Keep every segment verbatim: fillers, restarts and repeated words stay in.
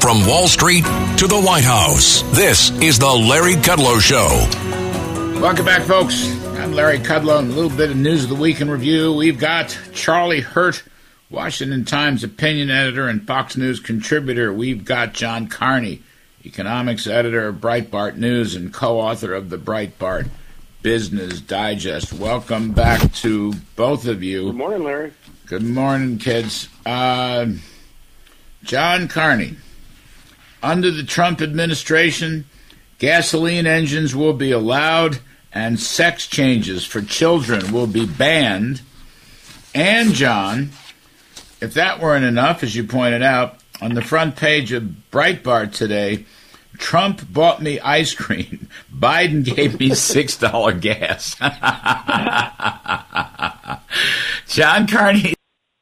From Wall Street to the White House, this is the Larry Kudlow Show. Welcome back, folks. I'm Larry Kudlow, and a little bit of news of the week in review. We've got Charlie Hurt, Washington Times opinion editor and Fox News contributor. We've got John Carney, economics editor of Breitbart News and co-author of the Breitbart Business Digest. Welcome back to both of you. Good morning, Larry. Good morning, kids. Uh, John Carney. Under the Trump administration, gasoline engines will be allowed and sex changes for children will be banned. And, John, if that weren't enough, as you pointed out, on the front page of Breitbart today, Trump bought me ice cream. Biden gave me six dollars gas. John Carney,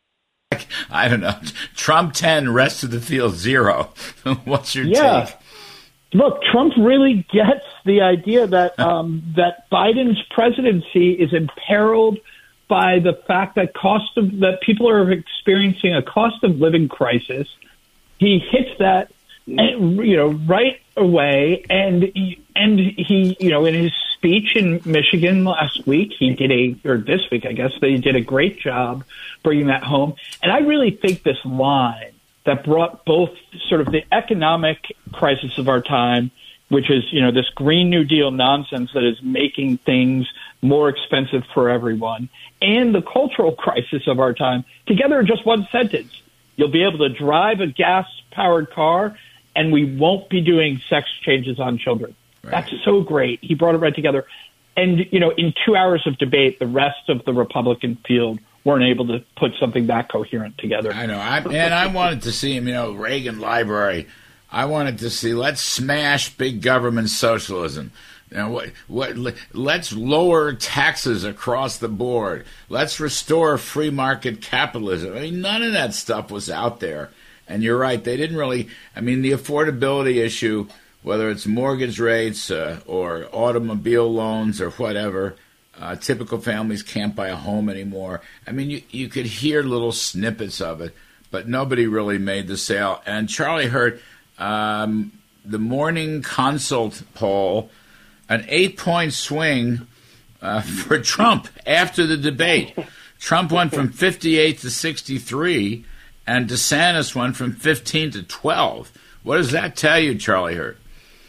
I don't know, Trump ten, rest of the field zero. What's your yeah. take? Look, Trump really gets the idea that um, that Biden's presidency is imperiled by the fact that cost of that people are experiencing a cost of living crisis. He hits that, you know, right away, and he, and he, you know, in his speech in Michigan last week, he did a or this week, I guess, they did a great job bringing that home. And I really think this line that brought both sort of the economic crisis of our time, which is, you know, this Green New Deal nonsense that is making things more expensive for everyone, and the cultural crisis of our time together in just one sentence. You'll be able to drive a gas-powered car, and we won't be doing sex changes on children. Right. That's so great. He brought it right together. And, you know, in two hours of debate, the rest of the Republican field weren't able to put something that coherent together. I know. I, and I wanted to see him, you know, Reagan Library. I wanted to see, let's smash big government socialism. You know, what, what, let's lower taxes across the board. Let's restore free market capitalism. I mean, none of that stuff was out there. And you're right, they didn't really, I mean, the affordability issue, whether it's mortgage rates uh, or automobile loans or whatever, uh, typical families can't buy a home anymore. I mean, you, you could hear little snippets of it, but nobody really made the sale. And Charlie Hurt, um, the Morning Consult poll, an eight-point swing uh, for Trump after the debate. Trump went from fifty-eight to sixty-three, and DeSantis went from fifteen to twelve. What does that tell you, Charlie Hurt?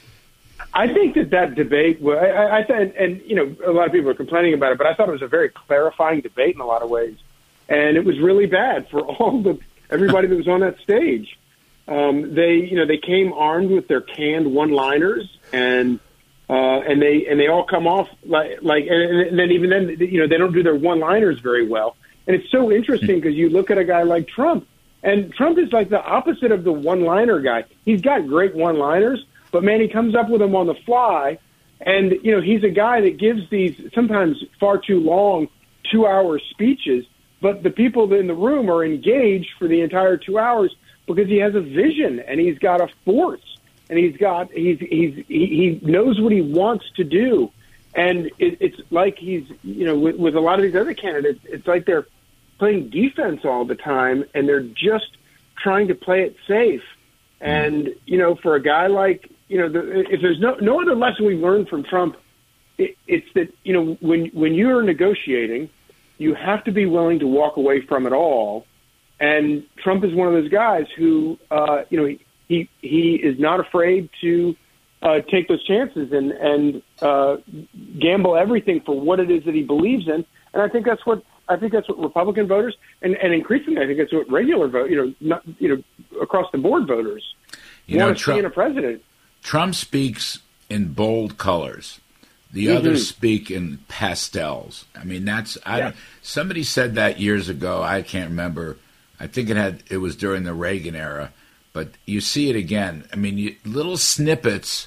I think that that debate, I, I, I and, and, you know, a lot of people are complaining about it, but I thought it was a very clarifying debate in a lot of ways. And it was really bad for all the everybody that was on that stage. Um, they, you know, they came armed with their canned one-liners, and uh, and they and they all come off like like, and then even then, you know, they don't do their one-liners very well. And it's so interesting because you look at a guy like Trump, and Trump is like the opposite of the one-liner guy. He's got great one-liners, but man, he comes up with them on the fly. And, you know, he's a guy that gives these sometimes far too long two-hour speeches, but the people in the room are engaged for the entire two hours because he has a vision and he's got a force and he's got he's he's he, he knows what he wants to do. And it, it's like he's, you know, with, with a lot of these other candidates, it's like they're playing defense all the time and they're just trying to play it safe. And, you know, for a guy like, you know, the, if there's no no other lesson we've learned from Trump, it, it's that, you know, when when you're negotiating, you have to be willing to walk away from it all. And Trump is one of those guys who, uh, you know, he, he he is not afraid to uh, take those chances and and uh, gamble everything for what it is that he believes in. And I think that's what I think that's what Republican voters and, and increasingly I think that's what regular vote, you know, not, you know, across the board voters you want know, to Trump, see in a president. Trump speaks in bold colors. The mm-hmm. others speak in pastels. I mean, that's I yeah. don't. Somebody said that years ago. I can't remember. I think it had it was during the Reagan era, but you see it again. I mean, you, little snippets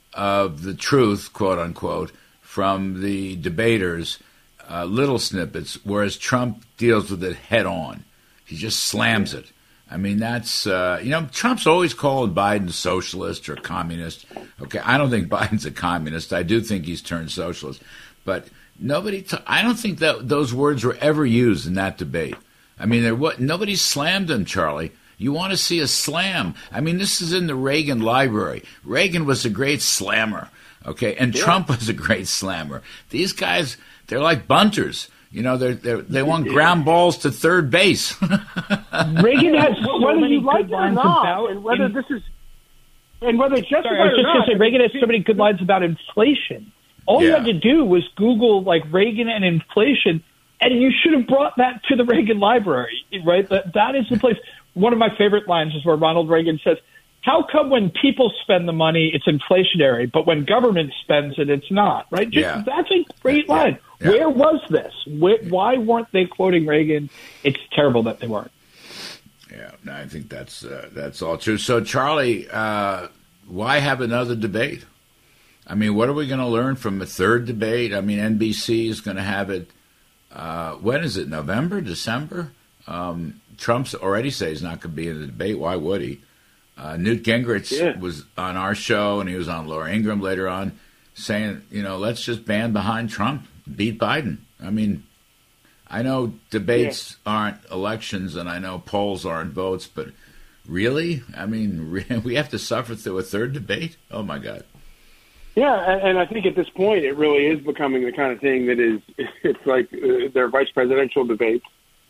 of the truth, quote unquote, from the debaters, uh, little snippets, whereas Trump deals with it head on. He just slams it. I mean, that's, uh, you know, Trump's always called Biden socialist or communist. Okay, I don't think Biden's a communist. I do think he's turned socialist. But nobody, t- I don't think that those words were ever used in that debate. I mean, there what nobody slammed him, Charlie. You want to see a slam. I mean, this is in the Reagan library. Reagan was a great slammer, okay, and yeah. Trump was a great slammer. These guys, they're like bunters. You know, they they they want ground balls to third base. Reagan has, whether you like it or not, and whether in, this is, and whether it's justified sorry, I was just going to say, Reagan has so many good lines about inflation. All yeah. you had to do was Google like Reagan and inflation, and you should have brought that to the Reagan library, right? That that is the place. One of my favorite lines is where Ronald Reagan says, "How come when people spend the money, it's inflationary, but when government spends it, it's not?" Right? Just, yeah. That's a great yeah. line. Yeah. Where was this? Where, why weren't they quoting Reagan? It's terrible that they weren't. Yeah, no, I think that's uh, that's all true. So, Charlie, uh, why have another debate? I mean, what are we going to learn from a third debate? I mean, N B C is going to have it. Uh, when is it? November, December? Um, Trump's already said he's not going to be in the debate. Why would he? Uh, Newt Gingrich yeah. was on our show, and he was on Laura Ingraham later on, saying, you know, let's just ban behind Trump, beat Biden. I mean, I know debates yeah. aren't elections, and I know polls aren't votes, but really? I mean, re- we have to suffer through a third debate? Oh, my God. Yeah, and, and I think at this point it really is becoming the kind of thing that is, it's like uh, their vice presidential debates.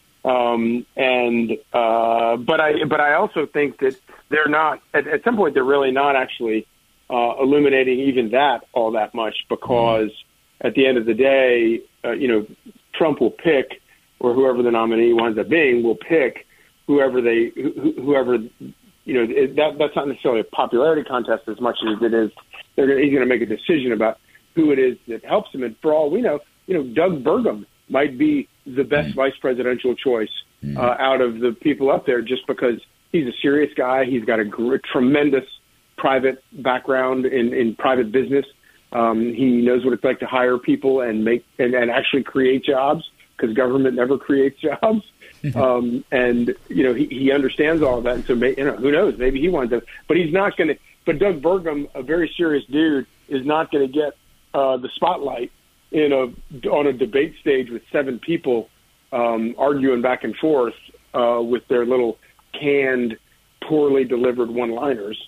Um, and uh, but I but I also think that they're not, at, at some point, they're really not actually uh, illuminating even that all that much, because mm-hmm. at the end of the day, uh, you know, Trump will pick, or whoever the nominee winds up being will pick whoever they, wh- whoever, you know, it, that that's not necessarily a popularity contest as much as it is. They're gonna, he's going to make a decision about who it is that helps him. And for all we know, you know, Doug Burgum might be the best mm. vice presidential choice mm. uh, out of the people up there, just because he's a serious guy. He's got a gr- tremendous private background in, in private business. Um, he knows what it's like to hire people and make and, and actually create jobs, because government never creates jobs. um, and, you know, he, he understands all of that. And so, may, you know, who knows? Maybe he wanted to. But he's not going to. But Doug Burgum, a very serious dude, is not going to get uh, the spotlight in a on a debate stage with seven people um, arguing back and forth uh, with their little canned, poorly delivered one-liners.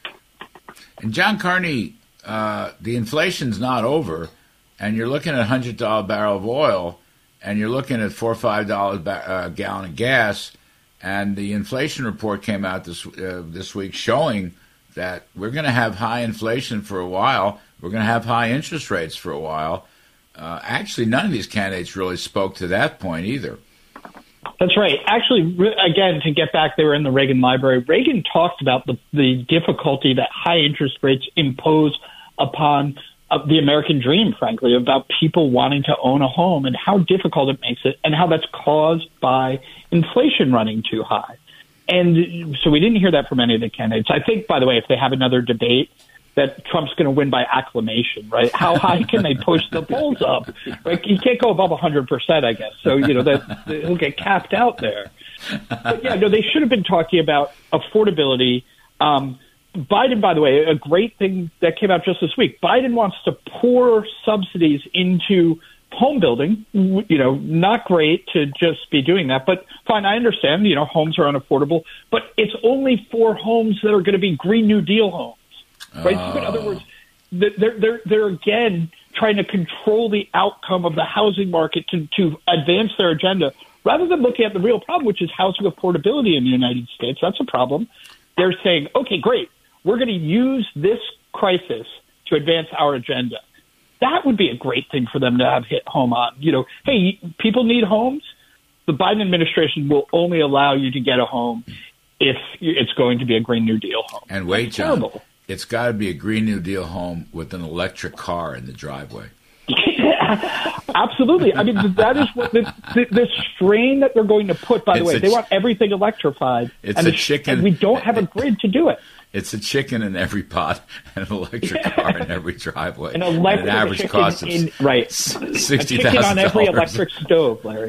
And John Carney, uh, the inflation's not over, and you're looking at a one hundred dollars barrel of oil, and you're looking at four or five dollars a uh, gallon of gas, and the inflation report came out this uh, this week showing that we're going to have high inflation for a while. We're going to have high interest rates for a while. Uh, actually, none of these candidates really spoke to that point either. That's right. Actually, again, to get back, they were in the Reagan library. Reagan talked about the, the difficulty that high interest rates impose upon uh, the American dream, frankly, about people wanting to own a home, and how difficult it makes it, and how that's caused by inflation running too high. And so we didn't hear that from any of the candidates. I think, by the way, if they have another debate, that Trump's going to win by acclamation, right? How high can they push the polls up? Like, he can't go above one hundred percent, I guess. So, you know, that he'll get capped out there. But, yeah, no, they should have been talking about affordability. Um, Biden, by the way, a great thing that came out just this week, Biden wants to pour subsidies into home building. You know, not great to just be doing that, but fine, I understand, you know, homes are unaffordable, but it's only for homes that are going to be Green New Deal homes, right? Oh. So in other words, they're, they're, they're again trying to control the outcome of the housing market to, to advance their agenda, rather than looking at the real problem, which is housing affordability in the United States. That's a problem. They're saying, okay, great, we're going to use this crisis to advance our agenda. That would be a great thing for them to have hit home on. You know, hey, people need homes. The Biden administration will only allow you to get a home if it's going to be a Green New Deal home. And wait, That's John, terrible. It's got to be a Green New Deal home with an electric car in the driveway. Yeah, absolutely. I mean, that is what the, the, the strain that they're going to put, by the It's way. a They ch- want everything electrified. It's and a the, chicken. And we don't have a grid to do it. It's a chicken in every pot and an electric Yeah. car in every driveway. An electric and an average chicken cost of in, right. sixty thousand dollars. A chicken on every electric stove, Larry.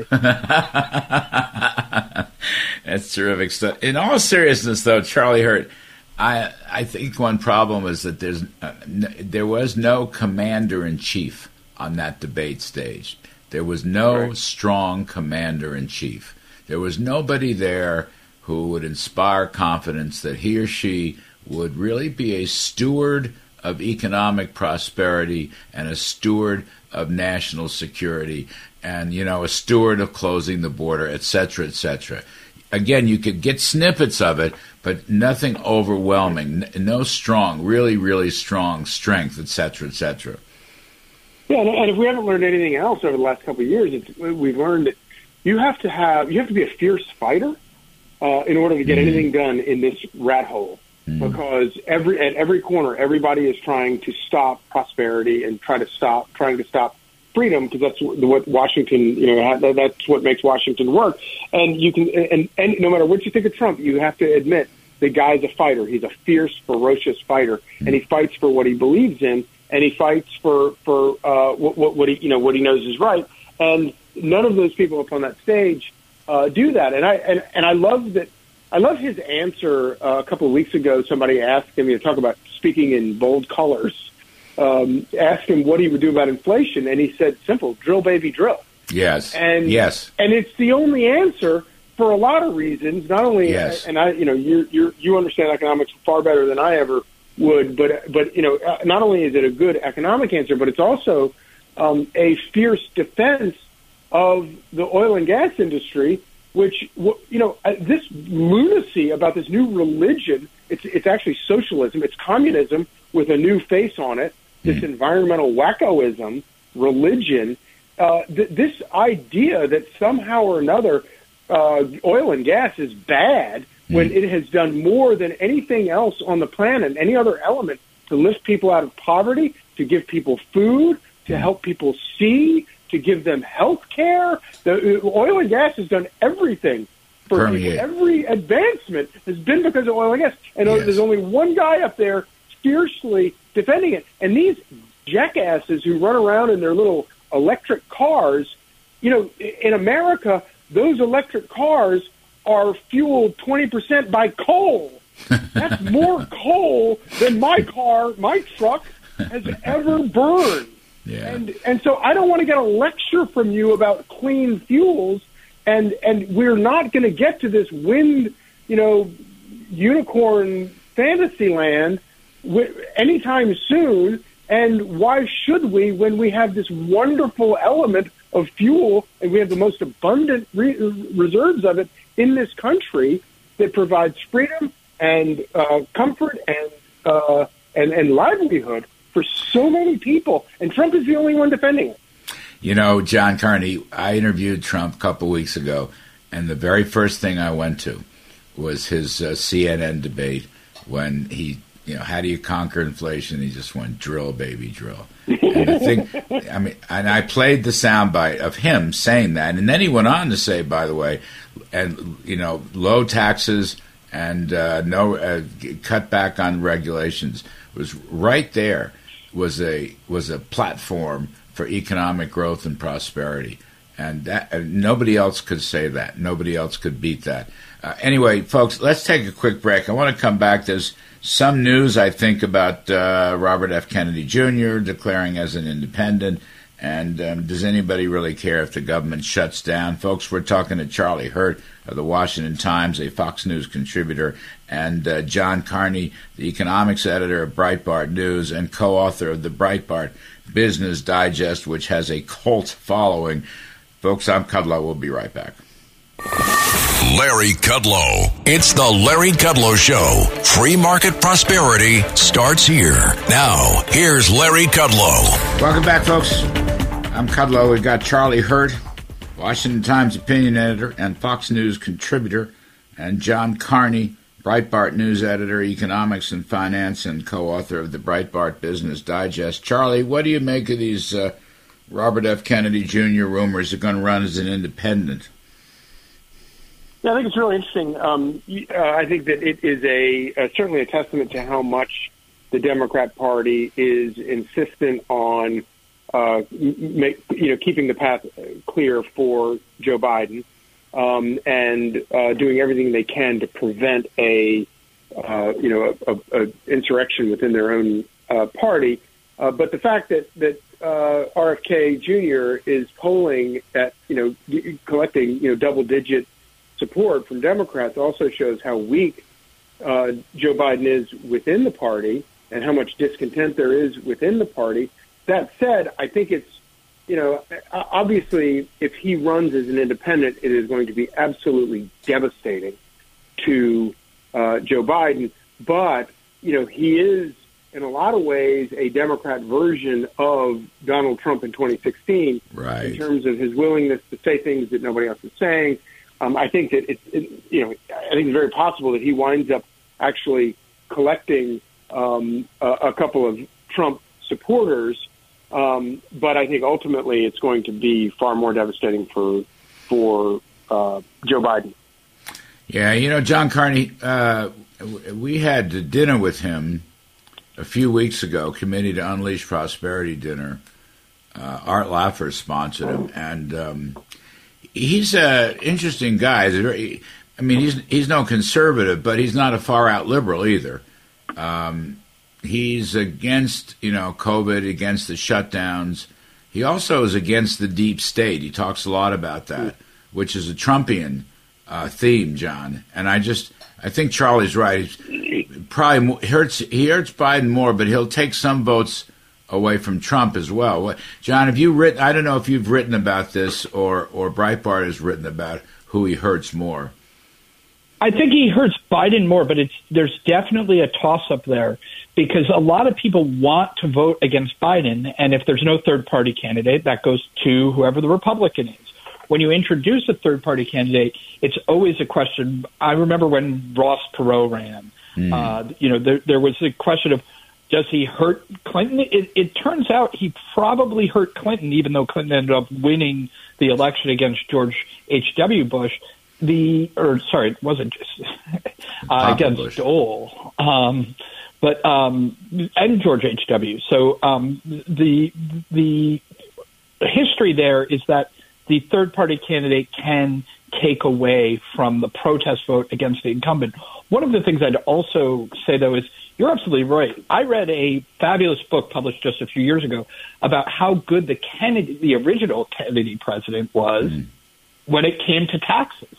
That's terrific stuff. In all seriousness, though, Charlie Hurt, I I think one problem is that there's uh, n- there was no commander-in-chief on that debate stage. There was no right. strong commander-in-chief. There was nobody there who would inspire confidence that he or she would really be a steward of economic prosperity and a steward of national security and, you know, a steward of closing the border, et cetera, et cetera. Again, you could get snippets of it, but nothing overwhelming, no strong, really, really strong strength, et cetera, et cetera. Yeah, and if we haven't learned anything else over the last couple of years, it's, we've learned that you have to have, you have to be a fierce fighter uh, in order to get mm-hmm. anything done in this rat hole. Mm-hmm. Because every at every corner, everybody is trying to stop prosperity and try to stop, trying to stop freedom, because that's what Washington, you know, that's what makes Washington work. And you can, and, and no matter what you think of Trump, you have to admit the guy's a fighter. He's a fierce, ferocious fighter, and he fights for what he believes in, and he fights for for uh, what, what, what he, you know, what he knows is right. And none of those people up on that stage uh, do that. And I and, and I love that. I love his answer uh, a couple of weeks ago. Somebody asked him, you know, talk about speaking in bold colors. Um, asked him what he would do about inflation, and he said, "Simple, drill, baby, drill." Yes, and yes, and it's the only answer for a lot of reasons. Not only, yes. and I, you know, you you you understand economics far better than I ever would, but but you know, not only is it a good economic answer, but it's also um, a fierce defense of the oil and gas industry. Which, you know, this lunacy about this new religion, it's it's actually socialism, it's communism with a new face on it, this mm. environmental wackoism, religion, uh, th- this idea that somehow or another uh, oil and gas is bad mm. when it has done more than anything else on the planet, any other element, to lift people out of poverty, to give people food, to mm. help people see, to give them health care. The oil and gas has done everything for Permeate. people. Every advancement has been because of oil and gas. And yes. there's only one guy up there fiercely defending it. And these jackasses who run around in their little electric cars, you know, in America, those electric cars are fueled twenty percent by coal. That's more coal than my car, my truck, has ever burned. Yeah. And and so I don't want to get a lecture from you about clean fuels, and and we're not going to get to this wind, you know, unicorn fantasy land anytime soon. And why should we, when we have this wonderful element of fuel and we have the most abundant re- reserves of it in this country that provides freedom and uh, comfort and uh, and and livelihood for so many people, and Trump is the only one defending it. You know, John Carney, I interviewed Trump a couple weeks ago, and the very first thing I went to was his uh, C N N debate when he, you know, how do you conquer inflation? He just went, drill, baby, drill. And the thing, I mean, and I played the soundbite of him saying that, and then he went on to say, by the way, and you know, low taxes and uh, no uh, cut back on regulations was right there. Was a was a platform for economic growth and prosperity, and that uh, nobody else could say that. Nobody else could beat that. Uh, anyway, folks, let's take a quick break. I want to come back. There's some news, I think, about uh, Robert F. Kennedy Junior declaring as an independent. And um, does anybody really care if the government shuts down? Folks, we're talking to Charlie Hurt of the Washington Times, a Fox News contributor, and uh, John Carney, the economics editor of Breitbart News and co-author of the Breitbart Business Digest, which has a cult following. Folks, I'm Kudlow. We'll be right back. Larry Kudlow. It's the Larry Kudlow Show. Free market prosperity starts here. Now, here's Larry Kudlow. Welcome back, folks. I'm Kudlow. We've got Charlie Hurt, Washington Times opinion editor and Fox News contributor, and John Carney, Breitbart News editor, economics and finance, and co-author of the Breitbart Business Digest. Charlie, what do you make of these uh, Robert F. Kennedy Junior rumors are going to run as an independent? Yeah, I think it's really interesting. Um, uh, I think that it is a uh, certainly a testament to how much the Democrat Party is insistent on uh, make, you know, keeping the path clear for Joe Biden um, and uh, doing everything they can to prevent a uh, you know a, a, a insurrection within their own uh, party. Uh, but the fact that that uh, R F K Junior is polling at you know collecting you know double digit support from Democrats also shows how weak uh, Joe Biden is within the party and how much discontent there is within the party. That said, I think it's, you know, obviously, if he runs as an independent, it is going to be absolutely devastating to uh, Joe Biden. But, you know, he is, in a lot of ways, a Democrat version of Donald Trump in twenty sixteen, right, in terms of his willingness to say things that nobody else is saying. Um, I think that it's, it, you know, I think it's very possible that he winds up actually collecting um, a, a couple of Trump supporters. Um, but I think ultimately it's going to be far more devastating for for uh, Joe Biden. Yeah, you know, John Carney, uh, we had dinner with him a few weeks ago, Committee to Unleash Prosperity dinner. Uh, Art Laffer sponsored him, and um, he's an interesting guy. He's very, I mean, he's he's no conservative, but he's not a far-out liberal either. Um He's against, you know, COVID, against the shutdowns. He also is against the deep state. He talks a lot about that, which is a Trumpian uh, theme, John. And I just, I think Charlie's right. He probably hurts, he hurts Biden more, but he'll take some votes away from Trump as well. John, have you written, I don't know if you've written about this or, or Breitbart has written about who he hurts more. I think he hurts Biden more, but it's there's definitely a toss-up there because a lot of people want to vote against Biden, and if there's no third-party candidate, that goes to whoever the Republican is. When you introduce a third-party candidate, it's always a question. I remember when Ross Perot ran. Mm. Uh, you know, there, there was a question of, does he hurt Clinton? It, it turns out he probably hurt Clinton, even though Clinton ended up winning the election against George H W. Bush. The or sorry, it wasn't just uh, against Bush. Dole, um, but um, and George H W. So um, the the history there is that the third party candidate can take away from the protest vote against the incumbent. One of the things I'd also say though is you're absolutely right. I read a fabulous book published just a few years ago about how good the Kennedy, the original Kennedy president, was mm. when it came to taxes.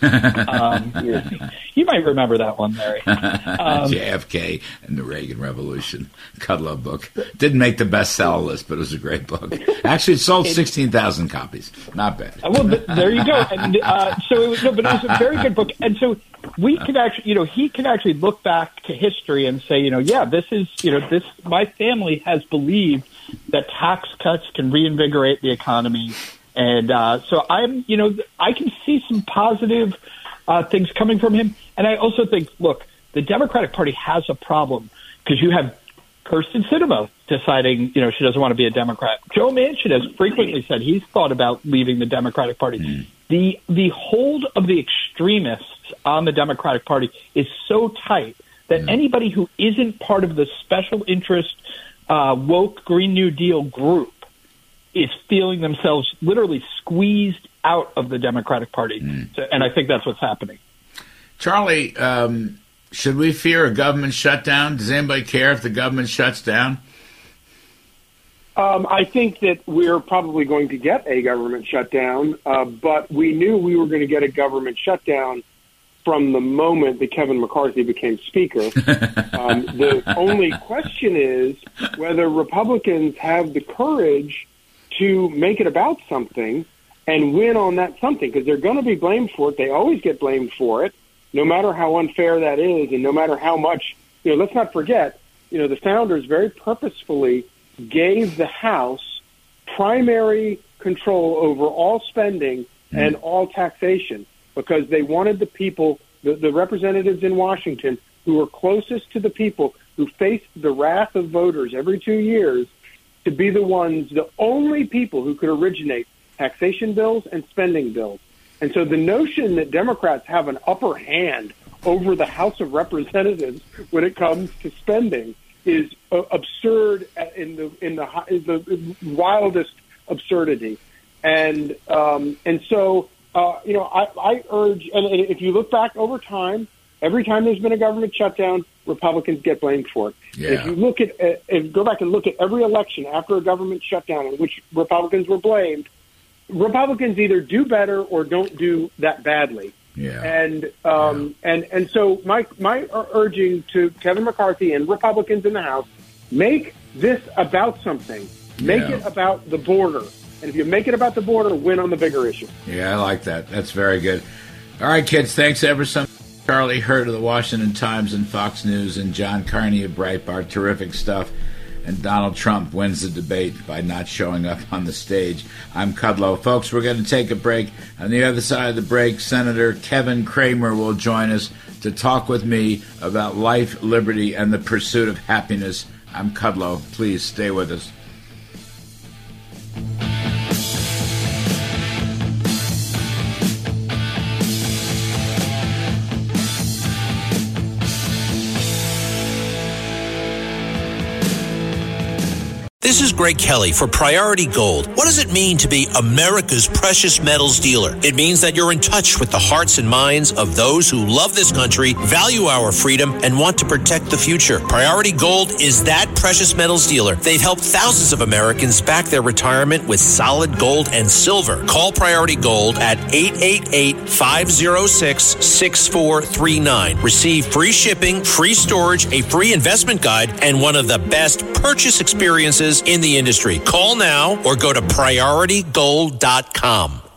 um, you might remember that one, Larry. Um, J F K and the Reagan Revolution, Kudlow book. Didn't make the bestseller list, but it was a great book. Actually, it sold sixteen thousand copies. Not bad. Well, there you go. And uh, so, it was, no, but it was a very good book. And so we can actually, you know, he can actually look back to history and say, you know, yeah, this is, you know, this. My family has believed that tax cuts can reinvigorate the economy. And uh, so I'm, you know, I can see some positive uh, things coming from him. And I also think, look, the Democratic Party has a problem because you have Kirsten Sinema deciding, you know, she doesn't want to be a Democrat. Joe Manchin has frequently said he's thought about leaving the Democratic Party. Mm. The the hold of the extremists on the Democratic Party is so tight that mm. anybody who isn't part of the special interest uh, woke Green New Deal group is feeling themselves literally squeezed out of the Democratic Party. Mm. So, and I think that's what's happening. Charlie, um, should we fear a government shutdown? Does anybody care if the government shuts down? Um, I think that we're probably going to get a government shutdown, uh, but we knew we were going to get a government shutdown from the moment that Kevin McCarthy became Speaker. um, the only question is whether Republicans have the courage to make it about something and win on that something, because they're going to be blamed for it. They always get blamed for it, no matter how unfair that is, and no matter how much, you know, let's not forget, you know, the founders very purposefully gave the House primary control over all spending mm. and all taxation because they wanted the people, the, the representatives in Washington who were closest to the people, who faced the wrath of voters every two years, to be the ones, the only people who could originate taxation bills and spending bills. And so the notion that Democrats have an upper hand over the House of Representatives when it comes to spending is uh, absurd in the in the, in the wildest absurdity. And um, and so uh, you know I, I urge, and if you look back over time, every time there's been a government shutdown, Republicans get blamed for it. Yeah. If you look at, uh, if go back and look at every election after a government shutdown in which Republicans were blamed, Republicans either do better or don't do that badly. Yeah. And um, yeah. and and so my my urging to Kevin McCarthy and Republicans in the House, make this about something. Make yeah. it about the border. And if you make it about the border, win on the bigger issue. Yeah, I like that. That's very good. All right, kids, thanks ever so much. Charlie Hurd of the Washington Times and Fox News, and John Carney of Breitbart. Terrific stuff. And Donald Trump wins the debate by not showing up on the stage. I'm Kudlow. Folks, we're going to take a break. On the other side of the break, Senator Kevin Cramer will join us to talk with me about life, liberty, and the pursuit of happiness. I'm Kudlow. Please stay with us. This is Greg Kelly for Priority Gold. What does it mean to be America's precious metals dealer? It means that you're in touch with the hearts and minds of those who love this country, value our freedom, and want to protect the future. Priority Gold is that precious metals dealer. They've helped thousands of Americans back their retirement with solid gold and silver. Call Priority Gold at eight eight eight, five oh six, six four three nine. Receive free shipping, free storage, a free investment guide, and one of the best purchase experiences in the industry. Call now or go to priority gold dot com.